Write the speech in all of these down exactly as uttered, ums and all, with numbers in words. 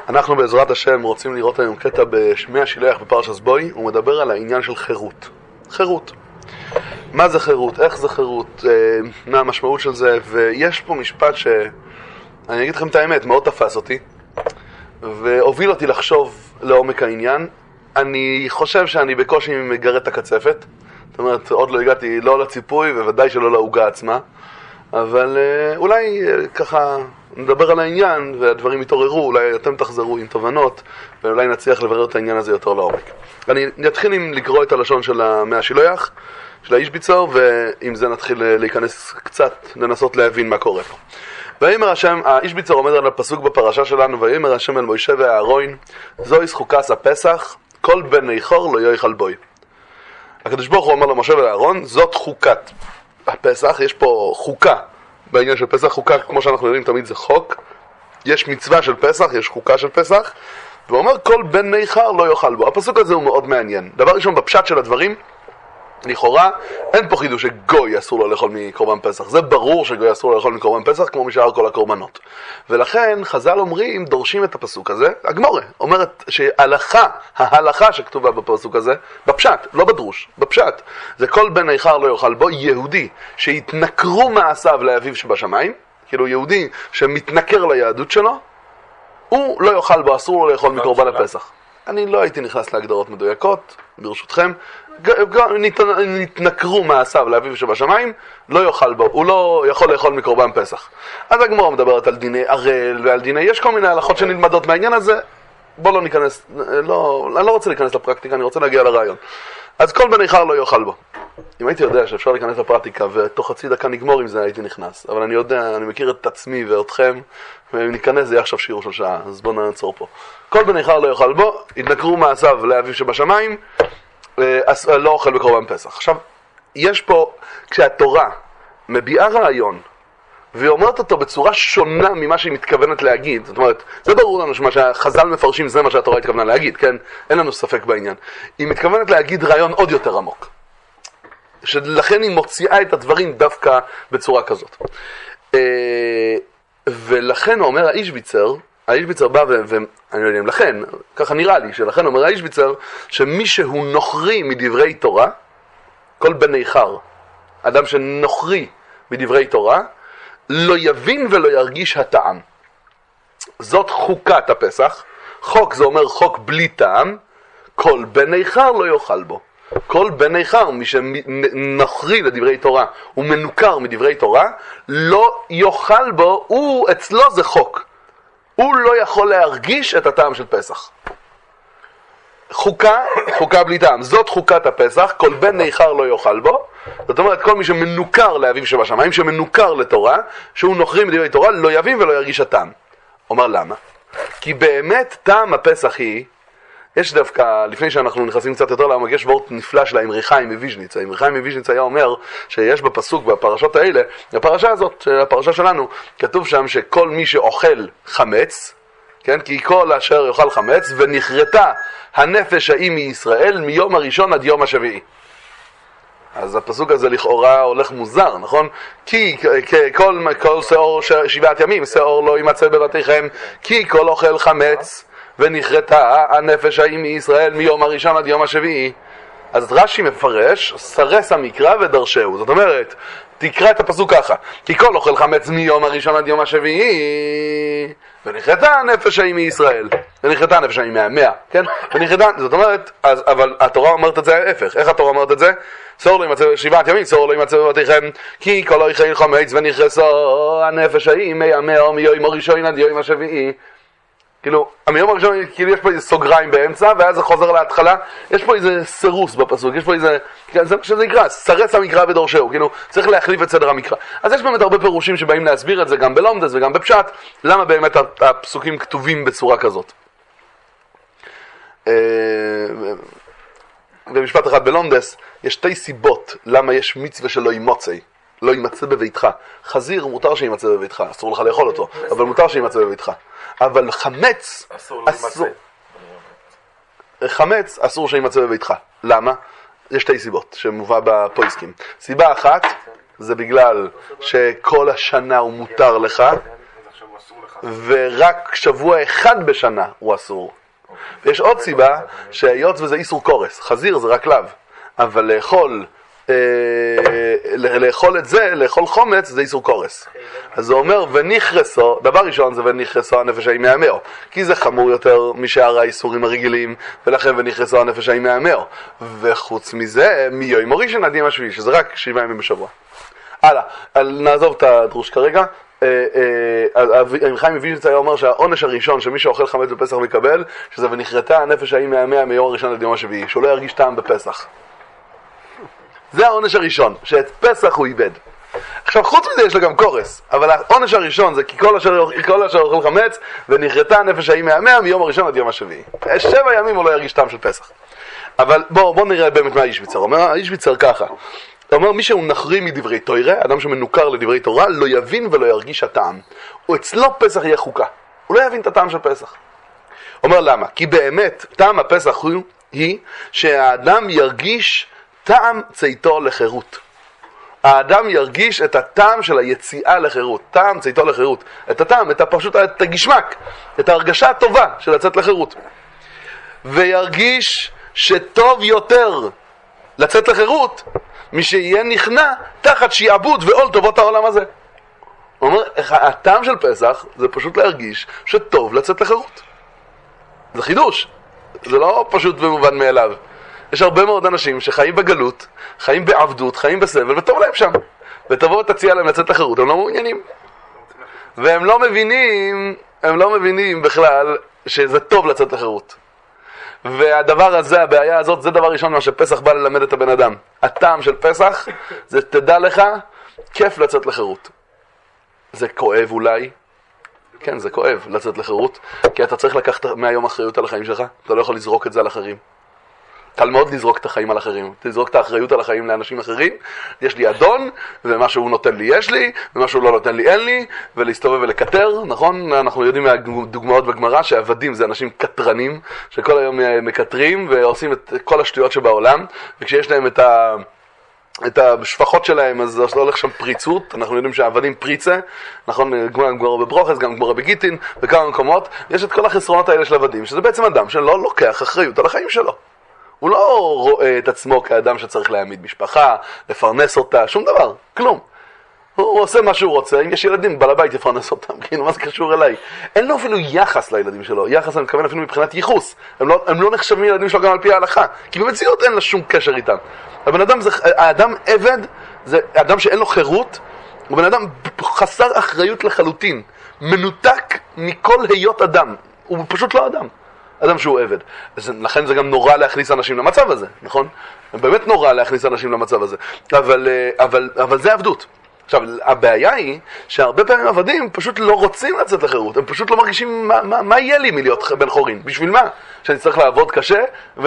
אנחנו בעזרת השם רוצים לראות היום קטע בשמי השילח בפרשת בוי. הוא מדבר על העניין של חירות. חירות. מה זה חירות? איך זה חירות? מה המשמעות של זה? ויש פה משפט שאני אגיד לכם את האמת, מאוד תפס אותי והוביל אותי לחשוב לעומק העניין. אני חושב שאני בקושי מגרד את הקצפת, זאת אומרת עוד לא הגעתי לא לציפוי וודאי שלא להוגה עצמה, אבל אולי ככה נדבר על העניין והדברים יתעוררו, אולי אתם תחזרו עם תובנות ואולי נצליח לברר את העניין הזה יותר לעומק. אני נתחיל עם לקרוא את הלשון של המי השילח, של האישביצר, ועם זה נתחיל להיכנס קצת, לנסות להבין מה קורה פה. ויאמר השם, האישביצר עומד על הפסוק בפרשה שלנו, ויאמר השם אל מוישה ואהרון, זוהי חוקת הפסח, כל בן נכר לא יאכל בוי. הקדוש ברוך הוא אומר למשה ולאהרון, זאת חוקת הפסח. יש פה חוקה בעניין של פסח. חוקה, כמו שאנחנו יודעים, תמיד זה חוק. יש מצווה של פסח, יש חוקה של פסח, והוא אומר כל בן נכר לא יאכל בו. הפסוק הזה הוא מאוד מעניין. דבר ראשון, בפשט של הדברים, לכאורה אין פה חידוש שגוי אסור לו לאכול מקורבן פסח. זה ברור שגוי אסור לו לאכול מקורבן פסח כמו משאר כל הקורבנות, ולכן חז"ל אומרים, דורשים את הפסוק הזה. הגמורה אומרת שההלכה, ההלכה שכתובה בפסוק הזה, בפשט, לא בדרוש, בפשט, זה כל בן נכר לא יאכל בו. יהודי שהתנכרו מעשיו לאביו שבשמיים, כאילו יהודי שמתנכר ליהדות שלו, הוא לא יאכל בו, אסור לו לאכול מקורבן הפסח. אני לא הייתי נכנס להגדרות מדויקות, ברשותכם. נתנכרו מעשיו לאביו שבשמיים, לא יאכל בו, הוא לא יכול לאכול מקורבן פסח. אז הגמרא מדברת על דיני ערל ועל דיני, יש כל מיני הלכות שנלמדות מהעניין הזה. בוא לא ניכנס, לא, אני לא רוצה להיכנס לפרקטיקה, אני רוצה להגיע לרעיון. אז כל בן נכר לא יאכל בו. אם הייתי יודע שאפשר להיכנס לפרקטיקה ותוך חצי דקה נגמור עם זה, הייתי נכנס. אבל אני יודע, אני מכיר את עצמי ואתכם, ואם ניכנס זה יהיה עכשיו שיעור של שעה, אז בוא נעצור פה. כל בן נכר לא יאכל בו, התנכרו מעשיו לאביו שבשמיים, לא אוכל בקורבן פסח. עכשיו, יש פה, כשהתורה מביעה רעיון והיא אומרת אותו בצורה שונה ממה שהיא מתכוונת להגיד, זאת אומרת, זה ברור לנו שמה שהחז"ל מפרשים זה מה שהתורה התכוונה להגיד, כן? אין לנו ספק בעניין. היא מתכוונת להגיד רעיון עוד יותר עמוק, שלכן היא מוציאה את הדברים דווקא בצורה כזאת. ולכן הוא אומר האישביצר, האישביצר בא ו... ואני לא יודע אם לכן, ככה נראה לי, שלכן אומר האישביצר שמי שהוא נוכרי מדברי תורה, כל בן נכר, אדם שנוכרי מדברי תורה, לא יבין ולא ירגיש הטעם. זאת חוקת הפסח. חוק זה אומר חוק בלי טעם. כל בן נכר לא יאכל בו. כל בן נכר, מי שנוכרי לדברי תורה הוא מנוכר מדברי תורה, לא יאכל בו. הוא, אצלו זה חוק, הוא לא יכול להרגיש את הטעם של פסח. חוקה, חוקה בלי טעם, זאת חוקת הפסח. כל בן נכר לא יאכל בו. זאת אומרת, כל מי שמנוכר לאביו שבשמיים, שמנוכר לתורה, שהוא נוכרי מדברי תורה, לא יבין ולא ירגיש הטעם. אומר למה? כי באמת טעם הפסח היא, יש דווקא, לפני שאנחנו נכנסים קצת יותר לעומק, יש וורט נפלא של האמרי חיים מוויז'ניץ. האמרי חיים מוויז'ניץ היה אומר שיש בפסוק, בפרשות האלה, בפרשה הזאת, הפרשה שלנו, כתוב שם שכל מי שאוכל חמץ, כן? כי כל אשר יאכל חמץ, ונכרתה הנפש ההיא מישראל מיום הראשון עד יום השביעי. אז הפסוק הזה לכאורה הולך מוזר, נכון? כי כל, כל שאור שבעת ימים, שאור לא יימצא בבתיכם, כי כל אוכל חמץ, ונכרתה הנפש ההיא מישראל מיום הראשון עד יום השביעי. אז רש"י מפרש, סרס המקרא ודרשהו. זאת אומרת, תקרא את הפסוק ככה, כי כל אוכל חמץ מיום הראשון עד יום השביעי, ונכרתה הנפש ההיא מישראל, ונכרתה הנפש ההיא מהמאה, כן? ונכרתה, זאת אומרת, אז, אבל התורה אומרת את זה ההפך. איך התורה אומרת את זה? צור לא יימצא שבעת ימים, צור לא יימצא בבתיכם, כי כל אוכל חמץ ונכרתה הנפש ההיא מהמאה מיום הראשון עד יום השביעי. כאילו, מיום הראשון, כאילו יש פה איזה סוגריים באמצע, ואז זה חוזר להתחלה. יש פה איזה סירוס בפסוק, יש פה איזה, זה מה שזה יקרא, סרס המקרא ודורשהו, כאילו, צריך להחליף את סדר המקרא. אז יש באמת הרבה פירושים שבאים להסביר את זה, גם בלומדס וגם בפשט, למה באמת הפסוקים כתובים בצורה כזאת. במשפט אחד בלומדס, יש שתי סיבות למה יש מצווה שלא ימוצא, לא יימצא בביתך. חזיר מותר שימצא בביתך, אסור לך לאכול אותו, אבל מותר שימצא בביתך. אבל חמץ אסור, אסור. חמץ אסור שימצא בביתך. למה? יש שתי סיבות שמובא בפויסקים. סיבה אחת זה בגלל שכל השנה הוא מותר לך, ורק שבוע אחד בשנה הוא אסור. ויש עוד סיבה שהיות וזה איסור קורס, חזיר זה רק לאו, אבל לאכול לאכול את זה, לאכול חומץ, זה איסור קורס. אז זה אומר, ונכרסו, דבר ראשון זה ונכרסו הנפש ההיא מהמאו, כי זה חמור יותר משאר האיסורים הרגילים, ולכן ונכרסו הנפש ההיא מהמאו. וחוץ מזה, מיום הראשון עד יום השביעי, שזה רק שבעה ימים בשבוע. הלאה, נעזוב את הדרוש כרגע. חיים מוויז'ניץ היה אומר שהעונש הראשון שמי שאוכל חמץ בפסח מקבל, שזה ונכרתה הנפש ההיא מהמאה מיום הראשון עד יום השביעי, שהוא לא ירגיש טעם בפסח. זה העונש הראשון, שאת פסח הוא איבד. עכשיו חוץ מזה יש לו גם קורס, אבל העונש הראשון זה כי כל אשר, כל אשר אוכל חמץ ונכרתה הנפש ההיא מהמאה מיום הראשון עד יום השביעי. שבע ימים הוא לא ירגיש טעם של פסח. אבל בואו בוא נראה באמת מה האיש ביצר. אומר האיש ביצר ככה, הוא אומר מי שהוא נחרי מדברי תורה, אדם שמנוכר לדברי תורה, לא יבין ולא ירגיש הטעם. הוא אצלו פסח יהיה חוקה, הוא לא יבין את הטעם של פסח. הוא אומר למה? כי באמת טעם הפסח הוא, היא שהאדם ירגיש טעם צאתו לחירות. האדם ירגיש את הטעם של היציאה לחירות, טעם צאתו לחירות, את הטעם, את הפשוט, את הגשמק, את ההרגשה הטובה של לצאת לחירות. וירגיש שטוב יותר לצאת לחירות משיהיה נכנע תחת שיעבוד ועול טובות העולם הזה. הוא אומר, הטעם של פסח זה פשוט להרגיש שטוב לצאת לחירות. זה חידוש, זה לא פשוט במובן מאליו. יש הרבה מאוד אנשים שחיים בגלות, חיים בעבדות, חיים בסבל, וטוב להם שם. ותבוא ותציע להם לצאת לחירות, הם לא מעוניינים. והם לא מבינים, הם לא מבינים בכלל שזה טוב לצאת לחירות. והדבר הזה, הבעיה הזאת, זה דבר ראשון מה שפסח בא ללמד את הבן אדם. הטעם של פסח, זה תדע לך, כיף לצאת לחירות. זה כואב אולי, כן, זה כואב לצאת לחירות, כי אתה צריך לקחת מהיום אחריות על החיים שלך, אתה לא יכול לזרוק את זה על אחרים. קל מאוד לזרוק את החיים על אחרים, לזרוק את האחריות על החיים לאנשים אחרים. יש לי אדון, ומה שהוא נותן לי יש לי, ומה שהוא לא נותן לי אין לי, ולהסתובב ולקטר, נכון? אנחנו יודעים מהדוגמאות בגמרא שעבדים זה אנשים קטרנים, שכל היום מקטרים ועושים את כל השטויות שבעולם, וכשיש להם את ה... את השפחות שלהם, אז לא הולך שם פריצות, אנחנו יודעים שהעבדים פריצה, נכון, גמורה בברוכס, גם גמורה בגיטין, בכמה מקומות, יש את כל החסרונות האלה של עבדים, שזה בעצם אדם שלא לוקח אחריות על החיים שלו. הוא לא רואה את עצמו כאדם שצריך להעמיד משפחה, לפרנס אותה, שום דבר, כלום. הוא עושה מה שהוא רוצה, אם יש ילדים, בעל הבית יפרנס אותם, כאילו, מה זה קשור אליי? אין לו אפילו יחס לילדים שלו, יחס אני מתכוון אפילו מבחינת ייחוס, הם לא, הם לא נחשבים ילדים שלו גם על פי ההלכה, כי במציאות אין לה שום קשר איתם. הבן אדם זה, האדם עבד, זה אדם שאין לו חירות, הוא בן אדם חסר אחריות לחלוטין, מנותק מכל היות אדם, הוא פשוט לא אדם. אדם שהוא עבד. לכן זה גם נורא להכניס אנשים למצב הזה, נכון? באמת נורא להכניס אנשים למצב הזה. אבל, אבל, אבל זה עבדות. עכשיו, הבעיה היא שהרבה פעמים עבדים פשוט לא רוצים לצאת לחירות. הם פשוט לא מרגישים מה, מה, מה יהיה לי מלהיות בן חורין. בשביל מה? שאני צריך לעבוד קשה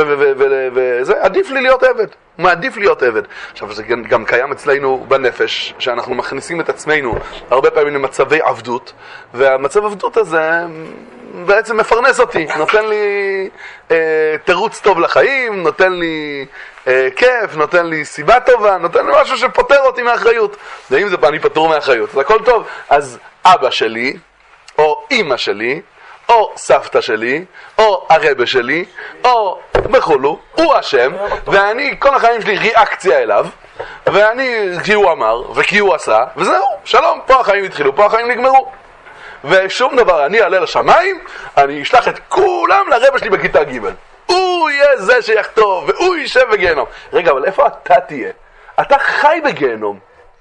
וזה, עדיף לי להיות עבד. מעדיף להיות עבד. עכשיו, זה גם, גם קיים אצלנו בנפש, שאנחנו מכניסים את עצמנו הרבה פעמים למצבי עבדות, והמצב עבדות הזה בעצם מפרנס אותי, נותן לי אה, תירוץ טוב לחיים, נותן לי אה, כיף, נותן לי סיבה טובה, נותן לי משהו שפותר אותי מאחריות. ואם זה אני פטור מאחריות, זה הכל טוב. אז אבא שלי, או אמא שלי, או סבתא שלי, או הרבה שלי, או בחולו, הוא אשם, ואני, כל החיים שלי ריאקציה אליו, ואני, כי הוא אמר, וכי הוא עשה, וזהו, שלום, פה החיים התחילו, פה החיים נגמרו. ושום דבר, אני אעלה לשמיים, אני אשלח את כולם לרבע שלי בכיתה ג' הוא יהיה זה שיחטוב, והוא יישב בגיהנום. רגע, אבל איפה אתה תהיה? אתה חי בגיהנום.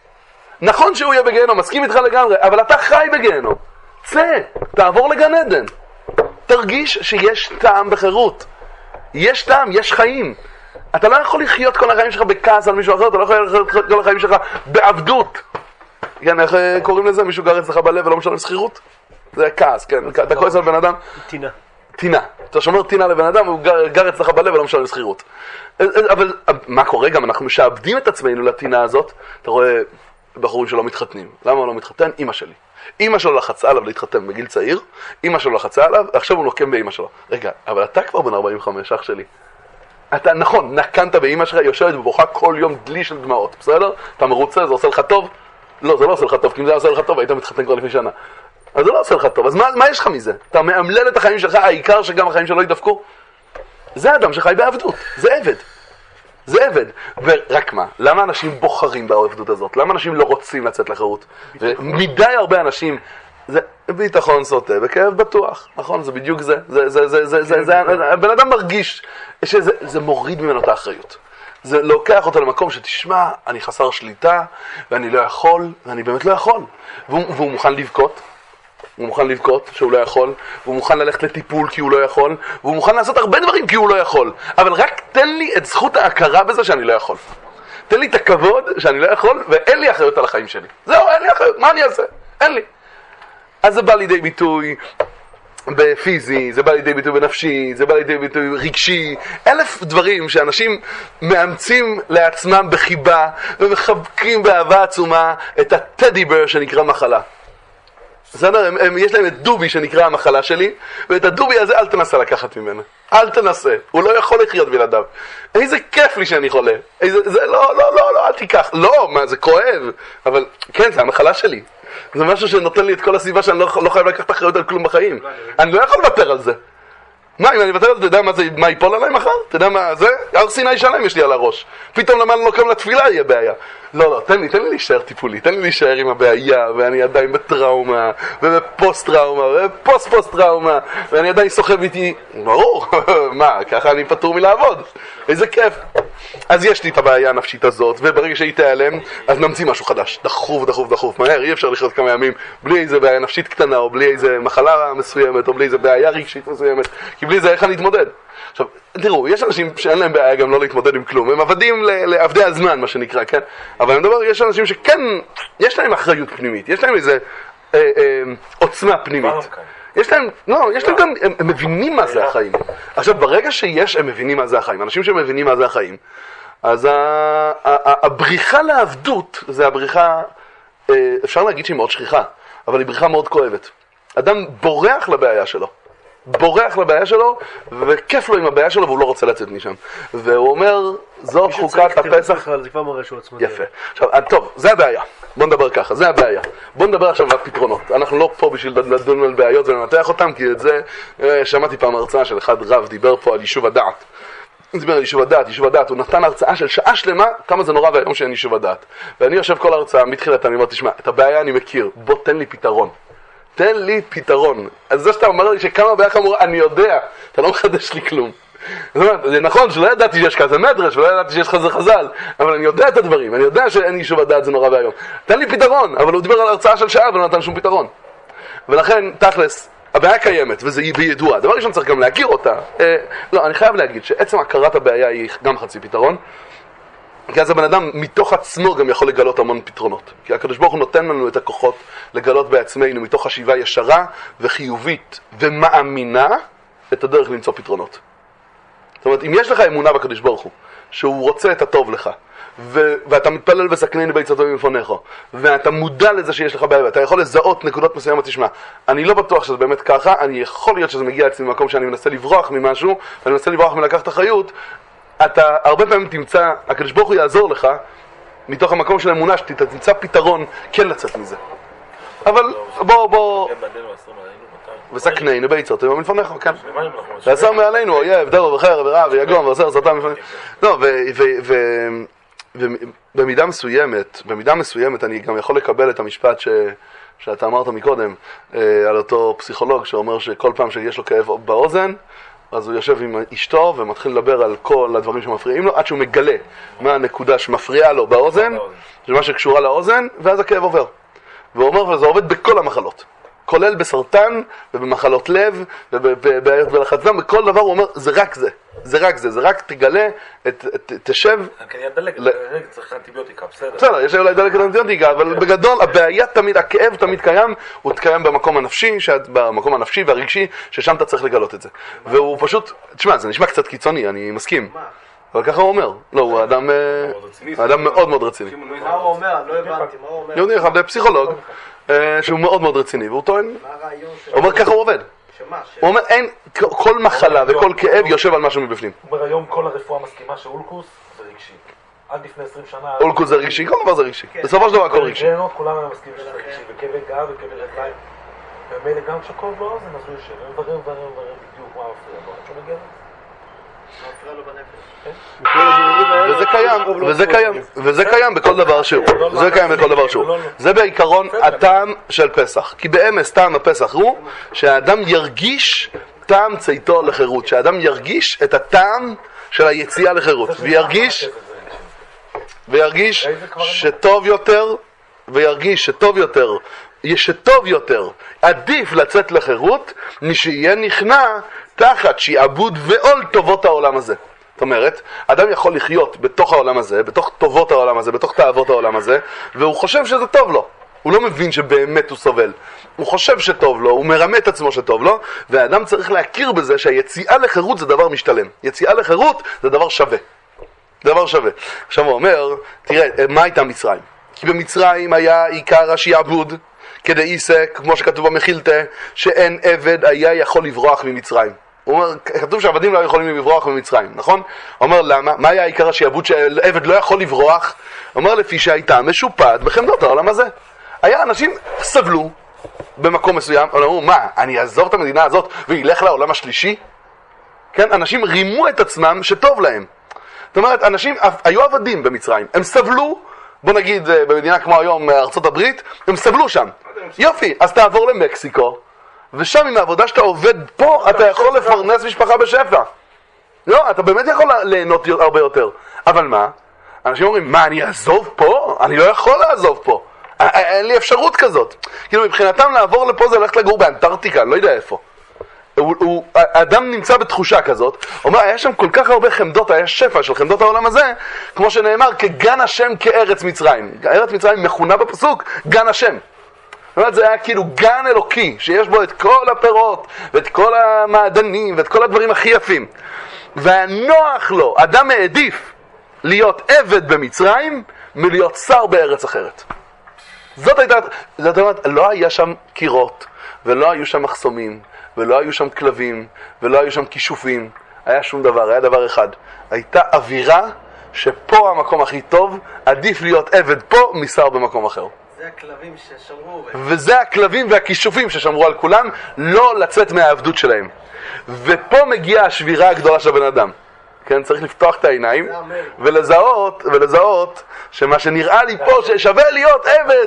נכון שהוא יהיה בגיהנום, מסכים איתך לגמרי, אבל אתה חי בגיהנום. צא, תעבור לגן עדן. תרגיש שיש טעם בחירות. יש טעם, יש חיים. אתה לא יכול לחיות כל החיים שלך בכעס על מישהו אחר, אתה לא יכול לחיות כל החיים שלך בעבדות. כן, איך קוראים לזה? מישהו גר אצלך בלב ולא משלם שכירות? זה כעס, כן. אתה כועס על בן אדם? טינה. טינה. אתה שומר טינה לבן אדם, הוא גר, גר אצלך בלב ולא משלם שכירות. אבל מה קורה גם? אנחנו משעבדים את עצמנו לטינה הזאת. אתה רואה בחורים שלא מתחתנים. למה הוא לא מתחתן? אמא שלי. אמא שלו לחצה עליו להתחתן בגיל צעיר, אמא שלו לחצה עליו, עכשיו הוא נוקם באמא שלו. רגע, אבל אתה כבר בן ארבעים וחמש, אח שלי. אתה, נכון, נקנת באמא שלך, יושבת ובוכה כל יום דלי של דמעות, בסדר? אתה מרוצה, זה עושה לך טוב? לא, זה לא עושה לך טוב, כי אם זה עושה לך טוב, היית מתחתן כבר לפני שנה. אז זה לא עושה לך טוב. אז מה, מה יש לך מזה? אתה מאמלל את החיים שלך, העיקר שגם החיים שלו ידפקו? זה אדם שחי בעבדות, זה עבד. זה עבד. ורק מה? למה אנשים בוחרים בעבדות הזאת? למה אנשים לא רוצים לצאת לחירות? ומדי הרבה אנשים, זה ביטחון סוטה, בכאב בטוח, נכון? זה בדיוק זה. זה, זה, זה, זה, זה, זה, הבן אדם מרגיש שזה, זה מוריד ממנו את האחריות. זה לוקח אותו למקום שתשמע, אני חסר שליטה, ואני לא יכול, ואני באמת לא יכול. והוא, והוא מוכן לבכות. הוא מוכן לבכות שהוא לא יכול, והוא מוכן ללכת לטיפול כי הוא לא יכול, והוא מוכן לעשות הרבה דברים כי הוא לא יכול. אבל רק תן לי את זכות ההכרה בזה שאני לא יכול. תן לי את הכבוד שאני לא יכול, ואין לי אחריות על החיים שלי. זהו, אין לי אחריות, מה אני אעשה? אין לי. אז זה בא לידי ביטוי בפיזי, זה בא לידי ביטוי בנפשי, זה בא לידי ביטוי רגשי, אלף דברים שאנשים מאמצים לעצמם בחיבה, ומחבקים באהבה עצומה את הטדי בר שנקרא מחלה. בסדר? הם, הם, יש להם את דובי שנקרא המחלה שלי, ואת הדובי הזה אל תנסה לקחת ממנה. אל תנסה. הוא לא יכול לחיות בלעדיו. איזה כיף לי שאני חולה. איזה, זה לא, לא, לא, לא, אל תיקח. לא, מה, זה כואב. אבל כן, זה המחלה שלי. זה משהו שנותן לי את כל הסיבה שאני לא, לא חייב לקחת אחריות על כלום בחיים. אני לא יכול לוותר על זה. מה, אם אני אוותר על זה, אתה יודע מה זה, מה ייפול עליי מחר? אתה יודע מה זה? הר סיני שלם יש לי על הראש. פתאום למה אני לא קם לתפילה יהיה בעיה. לא, לא, תן לי, תן לי להישאר טיפולי, תן לי להישאר עם הבעיה, ואני עדיין בטראומה, ובפוסט טראומה, ובפוסט פוסט טראומה, ואני עדיין סוחב איתי, ברור, מה, ככה אני פטור מלעבוד. איזה כיף. אז יש לי את הבעיה הנפשית הזאת, וברגע שהיא תיעלם, אז נמציא משהו חדש. דחוף, דחוף, דחוף, מהר, אי אפשר לחיות כמה ימים בלי איזה בעיה נפשית קטנה, או בלי איזה מחלה מסוימת, או בלי איזה בעיה רגשית מסוימת, כי בלי זה איך אני אתמודד. עכשיו, תראו, יש אנשים שאין להם בעיה גם לא להתמודד עם כלום, הם עבדים לעבדי הזמן, מה שנקרא, כן? אבל אני מדבר, יש אנשים שכן, יש להם אחריות פנימית, יש להם איזה אה, אה, עוצמה פנימית. יש להם, לא, יש להם גם, הם, הם מבינים מה זה החיים. עכשיו, ברגע שיש, הם מבינים מה זה החיים. אנשים שמבינים מה זה החיים, אז ה, ה, ה, הבריחה לעבדות, זה הבריחה, אה, אפשר להגיד שהיא מאוד שכיחה, אבל היא בריחה מאוד כואבת. אדם בורח לבעיה שלו. בורח לבעיה שלו, וכיף לו עם הבעיה שלו, והוא לא רוצה לצאת משם. והוא אומר, זאת חוקת הפסח. זה כבר מראה שהוא עצמו. יפה. עכשיו, טוב, זה הבעיה. בוא נדבר ככה, זה הבעיה. בוא נדבר עכשיו על הפתרונות. אנחנו לא פה בשביל לדון על בעיות ולנתח אותם, כי את זה, שמעתי פעם הרצאה של אחד רב, דיבר פה על יישוב הדעת. הוא דיבר על יישוב הדעת, יישוב הדעת, הוא נתן הרצאה של שעה שלמה, כמה זה נורא והיום שאין יישוב הדעת. ואני יושב כל הרצאה, מתחילת אני אומר, תשמע, את הבעיה אני מכיר, בוא תן לי פתרון. תן לי פתרון. אז זה שאתה אומר לי שכמה בעיה חמורה, אני יודע, אתה לא מחדש לי כלום. זאת אומרת, זה נכון שלא ידעתי שיש כזה מדרש, ולא ידעתי שיש כזה חז"ל, אבל אני יודע את הדברים, אני יודע שאין יישוב הדעת, זה נורא והיום. תן לי פתרון, אבל הוא דיבר על הרצאה של שעה ולא נתן שום פתרון. ולכן, תכלס, הבעיה קיימת, וזה ידוע. דבר ראשון צריך גם להכיר אותה. אה, לא, אני חייב להגיד שעצם הכרת הבעיה היא גם חצי פתרון, כי אז הבן אדם מתוך עצמו גם יכול לגלות המון פתרונות. כי הקדוש ברוך הוא נותן לנו את הכוחות לגלות בעצמנו מתוך חשיבה ישרה וחיובית ומאמינה את הדרך למצוא פתרונות. זאת אומרת, אם יש לך אמונה בקדוש ברוך הוא, שהוא רוצה את הטוב לך, ו- ואתה מתפלל וסכנני בעצתו מלפניך, ואתה מודע לזה שיש לך בעיה, ואתה יכול לזהות נקודות מסוימת, תשמע, אני לא בטוח שזה באמת ככה, אני יכול להיות שזה מגיע אצלי ממקום שאני מנסה לברוח ממשהו, ואני מנסה לברוח מלקחת אחריות, אתה הרבה פעמים תמצא, הקדוש ברוך הוא יעזור לך, מתוך המקום של האמונה, שאתה תמצא פתרון כן לצאת מזה. אבל בוא, בוא... וסכנני בעצתו מלפניך, כן. ועשר מעלינו, אויב, דרו וחר ורע ויגום ועשר סרטן מלפניך. לא, ובמידה מסוימת, במידה מסוימת אני גם יכול לקבל את המשפט ש... שאתה אמרת מקודם, על אותו פסיכולוג שאומר שכל פעם שיש לו כאב באוזן, אז הוא יושב עם אשתו ומתחיל לדבר על כל הדברים שמפריעים לו, עד שהוא מגלה מה הנקודה שמפריעה לו באוזן, זה מה שקשורה לאוזן, ואז הכאב עובר. והוא אומר, וזה עובד בכל המחלות. כולל בסרטן, ובמחלות לב, ובבעיות בלחץ דם, בכל דבר הוא אומר, זה רק זה. זה רק זה, זה רק תגלה, תשב... כן, יהיה דלקת, צריך אנטיביוטיקה, בסדר. בסדר, יש אולי דלקת אנטיביוטיקה, אבל בגדול, הבעיה תמיד, הכאב תמיד קיים, הוא קיים במקום הנפשי, במקום הנפשי והרגשי, ששם אתה צריך לגלות את זה. והוא פשוט, תשמע, זה נשמע קצת קיצוני, אני מסכים. אבל ככה הוא אומר. לא, הוא אדם אדם מאוד מאוד רציני. מה הוא אומר? לא הבנתי, מה הוא אומר? יהודי אחד, פסיכולוג, שהוא מאוד מאוד רציני, והוא טוען, הוא אומר ככה הוא עובד. הוא אומר, אין, כל מחלה וכל כאב יושב על משהו מבפנים. הוא אומר, היום כל הרפואה מסכימה שאולקוס זה רגשי. עד לפני עשרים שנה... אולקוס זה רגשי, כל דבר זה רגשי. בסופו של דבר הכל רגשי. כולם מסכימים שזה רגשי, וכאבי גב וכאבי רגליים. ומילא גם כשכואב באוזן, אז הוא יושב, ומברר, מברר, מברר בדיוק מה מפריע בו, עד שהוא מגיע לזה. מה מפריע לו בנפש? וזה קיים, וזה קיים, וזה קיים בכל דבר שהוא. זה קיים בכל דבר שהוא. זה בעיקרון הטעם של פסח. כי באמס טעם הפסח הוא שהאדם ירגיש טעם צאתו לחירות, שהאדם ירגיש את הטעם של היציאה לחירות, וירגיש וירגיש שטוב יותר, וירגיש שטוב יותר, שטוב יותר, עדיף לצאת לחירות משיהיה נכנע תחת שיעבוד ועול טובות העולם הזה. זאת אומרת, אדם יכול לחיות בתוך העולם הזה, בתוך טובות העולם הזה, בתוך תאוות העולם הזה, והוא חושב שזה טוב לו. הוא לא מבין שבאמת הוא סובל. הוא חושב שטוב לו, הוא מרמה את עצמו שטוב לו, והאדם צריך להכיר בזה שהיציאה לחירות זה דבר משתלם. יציאה לחירות זה דבר שווה. דבר שווה. עכשיו הוא אומר, תראה, מה הייתה מצרים? כי במצרים היה עיקר השיעבוד, כדי עיסק, כמו שכתוב במחילתה, שאין עבד היה יכול לברוח ממצרים. הוא אומר, כתוב שעבדים לא יכולים לברוח ממצרים, נכון? הוא אומר, למה? מה היה עיקר השיעבוד שעבד לא יכול לברוח? הוא אומר, לפי שהייתה משופעת בחמדות העולם הזה. היה אנשים סבלו במקום מסוים, אבל אמרו, מה, אני אעזוב את המדינה הזאת וילך לעולם השלישי? כן, אנשים רימו את עצמם שטוב להם. זאת אומרת, אנשים היו עבדים במצרים, הם סבלו, בוא נגיד במדינה כמו היום ארצות הברית, הם סבלו שם. יופי, אז תעבור למקסיקו, ושם עם העבודה שאתה עובד פה, אתה יכול לפרנס משפחה בשפע. לא, אתה באמת יכול ליהנות הרבה יותר. אבל מה? אנשים אומרים, מה, אני אעזוב פה? אני לא יכול לעזוב פה. אין לי אפשרות כזאת. כאילו, מבחינתם לעבור לפה זה ללכת לגור באנטארקטיקה, לא יודע איפה. הוא, הוא, האדם נמצא בתחושה כזאת, אומר, היה שם כל כך הרבה חמדות, היה שפע של חמדות העולם הזה, כמו שנאמר, כגן השם כארץ מצרים. ארץ מצרים מכונה בפסוק, גן השם. זאת אומרת, זה היה כאילו גן אלוקי, שיש בו את כל הפירות, ואת כל המעדנים, ואת כל הדברים הכי יפים. והנוח לו, אדם העדיף להיות עבד במצרים, מלהיות שר בארץ אחרת. זאת הייתה, זאת אומרת, לא היה שם קירות, ולא היו שם מחסומים, ולא היו שם כלבים, ולא היו שם כישופים, היה שום דבר, היה דבר אחד. הייתה אווירה שפה המקום הכי טוב, עדיף להיות עבד פה משר במקום אחר. זה הכלבים ששמרו. וזה הכלבים והכישופים ששמרו על כולם, לא לצאת מהעבדות שלהם. ופה מגיעה השבירה הגדולה של הבן אדם. כן, צריך לפתוח את העיניים ולזהות, ולזהות שמה שנראה לי פה ששווה להיות עבד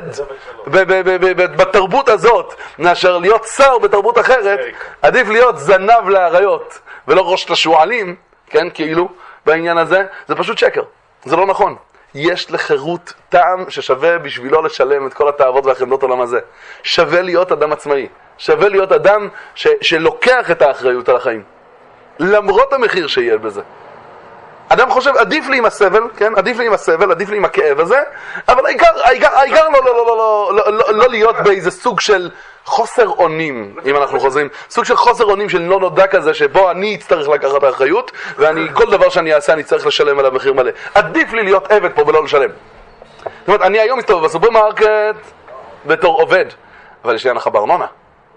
בתרבות הזאת, מאשר להיות שר בתרבות אחרת, עדיף להיות זנב לאריות ולא ראש לשועלים, כן, כאילו, בעניין הזה, זה פשוט שקר, זה לא נכון. יש לחירות טעם ששווה בשבילו לשלם את כל התאוות והחמדות עולם הזה. שווה להיות אדם עצמאי, שווה להיות אדם ש- שלוקח את האחריות על החיים. למרות המחיר שיהיה בזה. אדם חושב, עדיף לי עם הסבל, כן? עדיף לי עם הסבל, עדיף לי עם הכאב הזה, אבל העיקר, העיקר, העיקר לא, לא, לא, לא, לא, לא, לא להיות באיזה סוג של חוסר אונים, אם אנחנו חוזרים, סוג של חוסר אונים של לא נודע כזה, שבו אני אצטרך לקחת האחריות, ואני, כל דבר שאני אעשה, אני צריך לשלם עליו מחיר מלא. עדיף לי להיות עבד פה ולא לשלם. זאת אומרת, אני היום מסתובב בסופרמרקט בתור עובד, אבל יש לי הנחה בארנונה.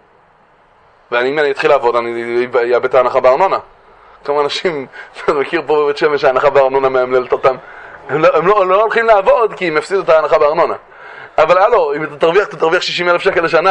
ואני, אם אני אתחיל לעבוד, אני אאבד את ההנחה בארנונה. כמה אנשים, אני מכיר פה בבית שמש, ההנחה בארנונה מאמללת אותם. הם לא, הם לא, הם לא הולכים לעבוד כי הם הפסידו את ההנחה בארנונה. אבל הלו, אם אתה תרוויח, אתה תרוויח שישים אלף שקל לשנה,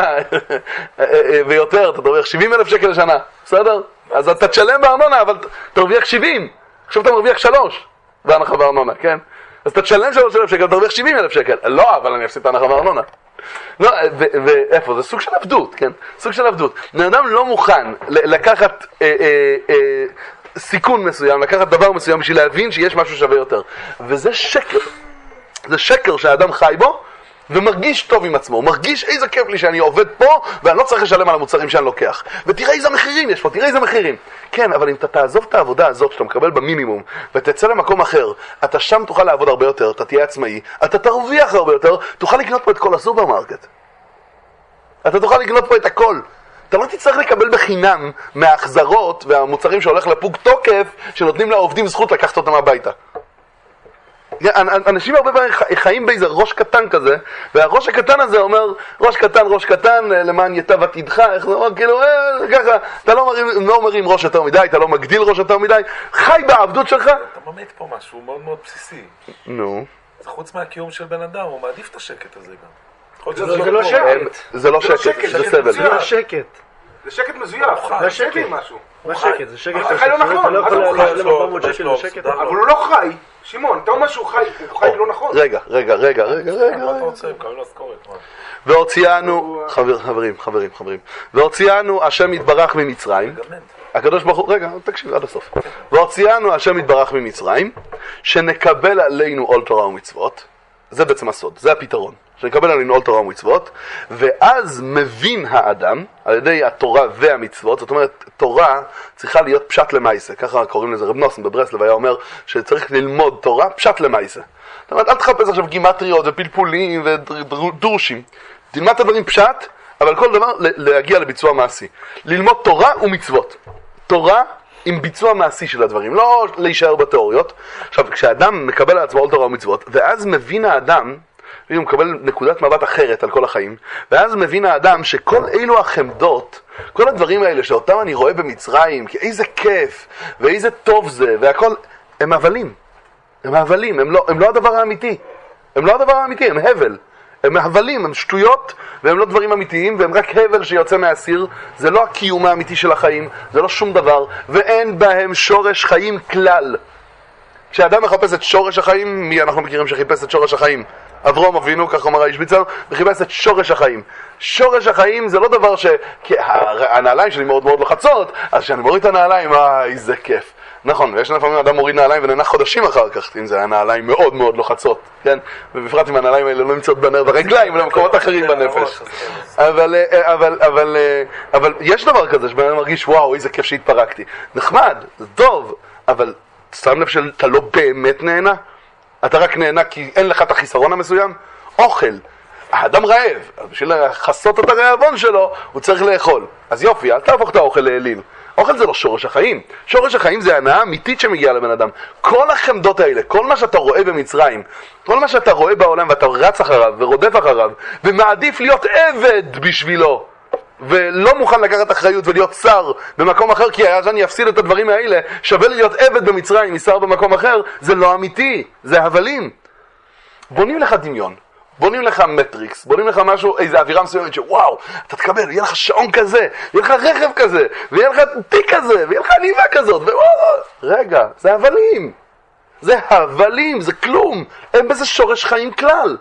ויותר, אתה תרוויח שבעים אלף שקל לשנה, בסדר? אז אתה תשלם בארנונה, אבל תרוויח שבעים. עכשיו אתה מרוויח שלוש בהנחה בארנונה, כן? אז אתה תשלם שלוש אלף שקל, תרוויח שבעים אלף שקל. לא, אבל אני אפסיד את ההנחה בארנונה. לא, ואיפה? זה סוג של עבדות, כן? סוג של עבדות. האדם לא מוכן לקחת אה, אה, אה, סיכון מסוים, לקחת דבר מסוים בשביל להבין שיש משהו שווה יותר. וזה שקר. זה שקר שהאדם חי בו ומרגיש טוב עם עצמו. מרגיש איזה כיף לי שאני עובד פה ואני לא צריך לשלם על המוצרים שאני לוקח. ותראה איזה מחירים יש פה, תראה איזה מחירים. כן, אבל אם אתה תעזוב את העבודה הזאת שאתה מקבל במינימום ותצא למקום אחר, אתה שם תוכל לעבוד הרבה יותר, אתה תהיה עצמאי, אתה תרוויח הרבה יותר, תוכל לקנות פה את כל הסופרמרקט. אתה תוכל לקנות פה את הכל. אתה לא תצטרך לקבל בחינם מההחזרות והמוצרים שהולך לפוג תוקף שנותנים לעובדים זכות לקחת אותם הביתה. אנשים הרבה פעמים חיים באיזה ראש קטן כזה, והראש הקטן הזה אומר, ראש קטן, ראש קטן, למען יטב עתידך, איך זה אומר, כאילו, אה, ככה, אתה לא מרים, לא מרים ראש יותר מדי, אתה לא מגדיל ראש יותר מדי, חי בעבדות שלך. אתה ממית פה משהו מאוד מאוד בסיסי. נו. זה חוץ מהקיום של בן אדם, הוא מעדיף את השקט הזה גם. זה לא שקט. זה לא שקט, זה סבל. זה לא שקט. זה שקט מזויף. זה שקט. זה שקט, זה שקט. אתה חי לא נכון. אתה לא יכול לשלם ארבע מאות שקל לשקט. אבל הוא לא חי. שמעון, אתה אומר שהוא חי, הוא חי לא נכון. רגע, רגע, רגע, רגע, רגע. והוציאנו, חברים, חברים, חברים. והוציאנו השם יתברך ממצרים. הקדוש ברוך הוא, רגע, תקשיב עד הסוף. והוציאנו השם יתברך ממצרים, שנקבל עלינו עול תורה ומצוות. זה בעצם הסוד, זה הפתרון. שנקבל עלינו עול תורה ומצוות, ואז מבין האדם, על ידי התורה והמצוות, זאת אומרת, תורה צריכה להיות פשט למעשה, ככה קוראים לזה, רב נוסן בברסלב היה אומר, שצריך ללמוד תורה פשט למעשה. זאת אומרת, אל תחפש עכשיו גימטריות ופלפולים ודרושים, תלמד את הדברים פשט, אבל כל דבר להגיע לביצוע מעשי. ללמוד תורה ומצוות. תורה עם ביצוע מעשי של הדברים, לא להישאר בתיאוריות. עכשיו, כשאדם מקבל על עצמו עול תורה ומצוות, ואז מבין האדם, הוא מקבל נקודת מבט אחרת על כל החיים, ואז מבין האדם שכל אילו החמדות, כל הדברים האלה שאותם אני רואה במצרים, כי איזה כיף, ואיזה טוב זה, והכל, הם הבלים. הם הבלים, הם לא, הם לא הדבר האמיתי. הם לא הדבר האמיתי, הם הבל. הם הבלים, הם שטויות, והם לא דברים אמיתיים, והם רק הבל שיוצא מהסיר. זה לא הקיום האמיתי של החיים, זה לא שום דבר, ואין בהם שורש חיים כלל. כשאדם מחפש את שורש החיים, מי אנחנו מכירים שחיפש את שורש החיים? אברהם אבינו, כך אומר האיש ביצר, וחיפש את שורש החיים. שורש החיים זה לא דבר ש... כי הנעליים שלי מאוד מאוד לחצות, אז כשאני מוריד את הנעליים, אה, איזה כיף. נכון, ויש לפעמים אדם מוריד נעליים וננח חודשים אחר כך, אם זה היה נעליים מאוד מאוד לוחצות, כן? ובפרט אם הנעליים האלה לא נמצאות ברגליים ולמקומות אחרים בנפש. אבל, אבל, אבל, אבל יש דבר כזה שבן אדם מרגיש, וואו, איזה כיף שהתפרקתי. נחמד, זה טוב, אבל שם לב שאתה לא באמת נהנה? אתה רק נהנה כי אין לך את החיסרון המסוים? אוכל. האדם רעב, בשביל לחסות את הרעבון שלו, הוא צריך לאכול. אז יופי, אל תהפוך את האוכל לאליל. אוכל זה לא שורש החיים. שורש החיים זה הנאה אמיתית שמגיעה לבן אדם. כל החמדות האלה, כל מה שאתה רואה במצרים, כל מה שאתה רואה בעולם ואתה רץ אחריו ורודף אחריו, ומעדיף להיות עבד בשבילו, ולא מוכן לקחת אחריות ולהיות שר במקום אחר, כי אז אני אפסיד את הדברים האלה, שווה להיות עבד במצרים משר במקום אחר, זה לא אמיתי, זה הבלים. בונים לך דמיון, בונים לך מטריקס, בונים לך משהו, איזה אווירה מסוימת שוואו, אתה תקבל, יהיה לך שעון כזה, יהיה לך רכב כזה, ויהיה לך תיק כזה, ויהיה לך עניבה כזאת, ווואו, רגע, זה הבלים. זה הבלים, זה כלום. אין בזה שורש חיים כלל.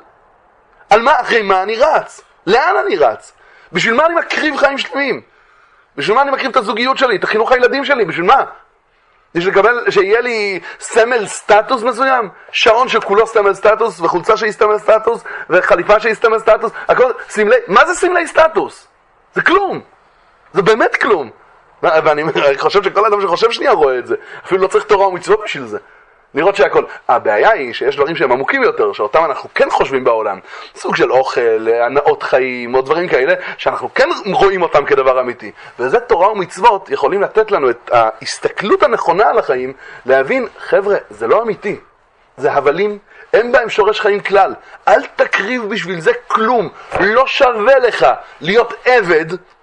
על מה, אחרי מה אני רץ? לאן אני רץ? בשביל מה אני מקריב חיים שלמים? בשביל מה אני מקריב את הזוגיות שלי, את החינוך הילדים שלי? בשביל מה? בשביל לקבל, שיהיה לי סמל סטטוס מסוים? שעון שכולו סמל סטטוס, וחולצה שהיא סמל סטטוס, וחליפה שהיא סמל סטטוס, הכל, סמלי, מה זה סמלי סטטוס? זה כלום. זה באמת כלום. ואני חושב שכל אדם שחושב שנייה רואה את זה. אפילו לא צריך תורה ומצוות בשביל זה. לראות שהכל. הבעיה היא שיש דברים שהם עמוקים יותר, שאותם אנחנו כן חושבים בעולם. סוג של אוכל, הנאות חיים, או דברים כאלה, שאנחנו כן רואים אותם כדבר אמיתי. וזה תורה ומצוות יכולים לתת לנו את ההסתכלות הנכונה על החיים, להבין, חבר'ה, זה לא אמיתי. זה הבלים, אין בהם שורש חיים כלל. אל תקריב בשביל זה כלום. לא שווה לך להיות עבד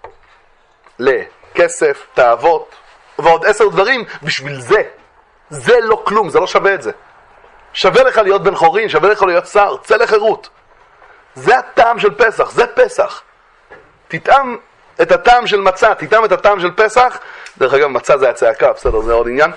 לכסף, תאוות, ועוד עשר דברים בשביל זה. זה לא כלום, זה לא שווה את זה. שווה לך להיות בן חורין, שווה לך להיות שר, צא לחירות. זה הטעם של פסח, זה פסח. תטעם את הטעם של מצה, תטעם את הטעם של פסח. דרך אגב, מצה זה הצעקה, בסדר, זה עוד עניין.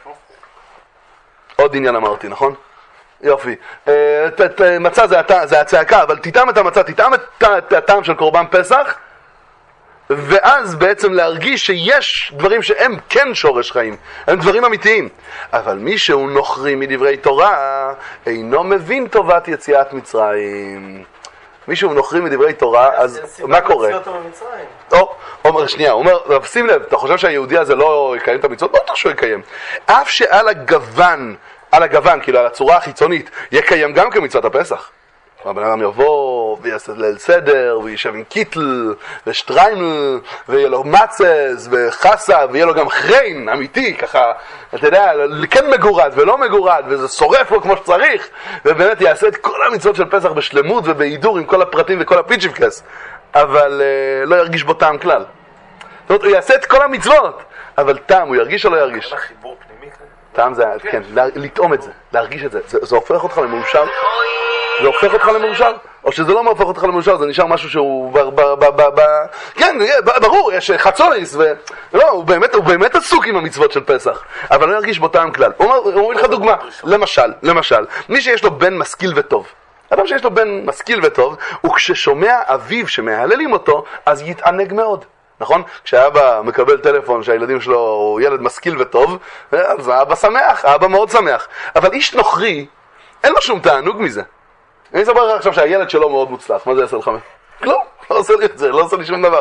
עוד עניין אמרתי, נכון? יופי. מצה זה הצעקה, אבל תטעם את המצה, תטעם את הטעם של קורבן פסח, ואז בעצם להרגיש שיש דברים שהם כן שורש חיים, הם דברים אמיתיים. אבל מי שהוא נוכרי מדברי תורה אינו מבין טובת יציאת מצרים. מי שהוא נוכרי מדברי תורה, אז מה קורה? או, אומר שנייה, הוא אומר, שים לב, אתה חושב שהיהודי הזה לא יקיים את המצוות? לא תחשוב יקיים. אף שעל הגוון, על הגוון, כאילו על הצורה החיצונית, יקיים גם כמצוות הפסח. הבן אדם יבוא ויעשה ליל סדר וישב עם קיטל ושטריימל ויהיה לו מצז וחסה ויהיה לו גם חריין אמיתי, ככה אתה יודע, כן מגורד ולא מגורד, וזה שורף לו כמו שצריך, ובאמת יעשה את כל המצוות של פסח בשלמות ובהידור עם כל הפרטים וכל הפיצ'יפקס, אבל uh, לא ירגיש בו טעם כלל. זאת אומרת, הוא יעשה את כל המצוות, אבל טעם הוא ירגיש או לא ירגיש? טעם זה, כן, לטעום את זה, להרגיש את זה, זה, זה הופך אותך למאושר. זה הופך אותך למאושר? או שזה לא הופך אותך למאושר, זה נשאר משהו שהוא ב... ב... ב... ב... ב... כן, ברור, יש חצוניס, ו... לא, הוא באמת, הוא באמת עסוק עם המצוות של פסח, אבל לא ירגיש בו טעם כלל. הוא אומר לך דוגמה, למשל, למשל, מי שיש לו בן משכיל וטוב, אדם שיש לו בן משכיל וטוב, וכששומע אביו שמהללים אותו, אז יתענג מאוד. נכון? כשאבא מקבל טלפון שהילדים שלו הוא ילד משכיל וטוב, אז האבא שמח, האבא מאוד שמח. אבל איש נוכרי, אין לו שום תענוג מזה. אני אספר לך עכשיו שהילד שלו מאוד מוצלח, מה זה יעשה לך? כלום, לא עושה לי את זה, לא עושה לי שום דבר.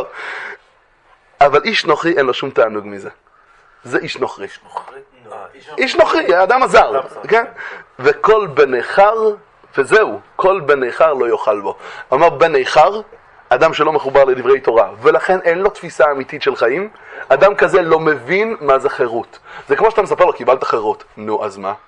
אבל איש נוכרי אין לו שום תענוג מזה. זה איש נוכרי. איש נוכרי, האדם הזר, כן? וכל בן איכר, וזהו, כל בן איכר לא יאכל בו. אמר בן איכר, אדם שלא מחובר לדברי תורה, ולכן אין לו תפיסה אמיתית של חיים, אדם כזה לא מבין מה זה חירות. זה כמו שאתה מספר לו, קיבלת חירות. נו, אז מה?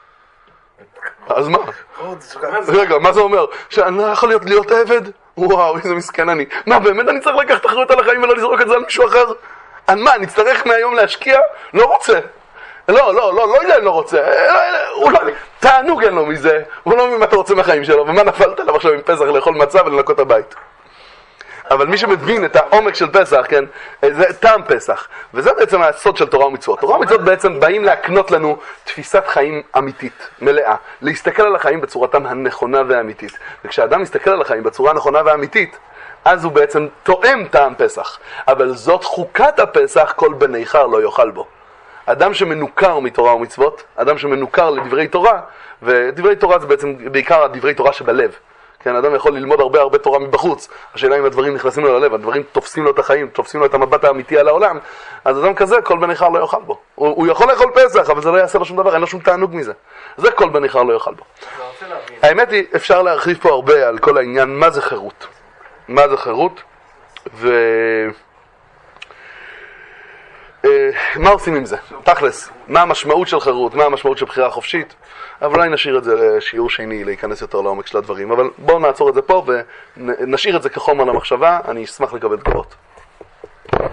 אז מה? רגע, מה זה אומר? שאני לא יכול להיות, להיות עבד? וואו, איזה מסכן אני. מה, באמת אני צריך לקחת אחריות על החיים ולא לזרוק את זה על מישהו אחר? על מה, אני אצטרך מהיום להשקיע? לא רוצה. לא, לא, לא, לא יודע, לא רוצה. הוא לא, תענוג אין לו מזה. הוא לא מבין מה אתה רוצה מהחיים שלו, ומה נפלת עליו עכשיו עם פסח לאכול מצה ולנקות הבית. אבל מי שמבין את העומק של פסח, כן, זה טעם פסח. וזה בעצם הסוד של תורה ומצוות. תורה ומצוות בעצם באים להקנות לנו תפיסת חיים אמיתית, מלאה. להסתכל על החיים בצורתם הנכונה והאמיתית. וכשאדם מסתכל על החיים בצורה הנכונה והאמיתית, אז הוא בעצם תואם טעם פסח. אבל זאת חוקת הפסח, כל בן איכר לא יאכל בו. אדם שמנוכר מתורה ומצוות, אדם שמנוכר לדברי תורה, ודברי תורה זה בעצם בעיקר דברי תורה שבלב. כן, אדם יכול ללמוד הרבה הרבה תורה מבחוץ. השאלה אם הדברים נכנסים לו ללב, הדברים תופסים לו את החיים, תופסים לו את המבט האמיתי על העולם. אז אדם כזה, כל בן איכר לא יאכל בו. הוא, הוא יכול לאכול פסח, אבל זה לא יעשה לו שום דבר, אין לו שום תענוג מזה. זה כל בן איכר לא יאכל בו. האמת היא, אפשר להרחיב פה הרבה על כל העניין, מה זה חירות. מה זה חירות, ו... מה עושים עם זה? תכלס, מה המשמעות של חירות, מה המשמעות של בחירה חופשית? אבל אולי נשאיר את זה לשיעור שני, להיכנס יותר לעומק של הדברים. אבל בואו נעצור את זה פה ונשאיר את זה כחומר למחשבה, אני אשמח לקבל תגובות.